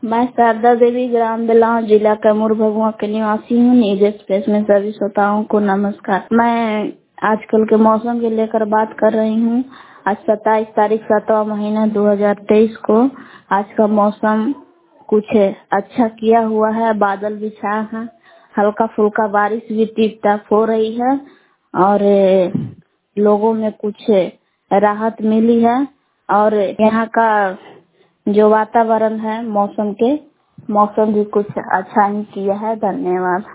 मैं शारदा देवी ग्राम बिलाव जिला कैमूर भगवा के निवासी हूँ। न्यूज एक्सप्रेस में सभी श्रोताओं को नमस्कार। मैं आजकल के मौसम के लेकर बात कर रही हूँ। आज 27 तारीख 7वां महीना 2023 को आज का मौसम कुछ अच्छा किया हुआ है। बादल भी छाया है, हल्का फुल्का बारिश भी टिप टाप हो रही है और लोगों में कुछ राहत मिली है। और यहाँ का जो वातावरण है मौसम भी कुछ अच्छा ही किया है। धन्यवाद।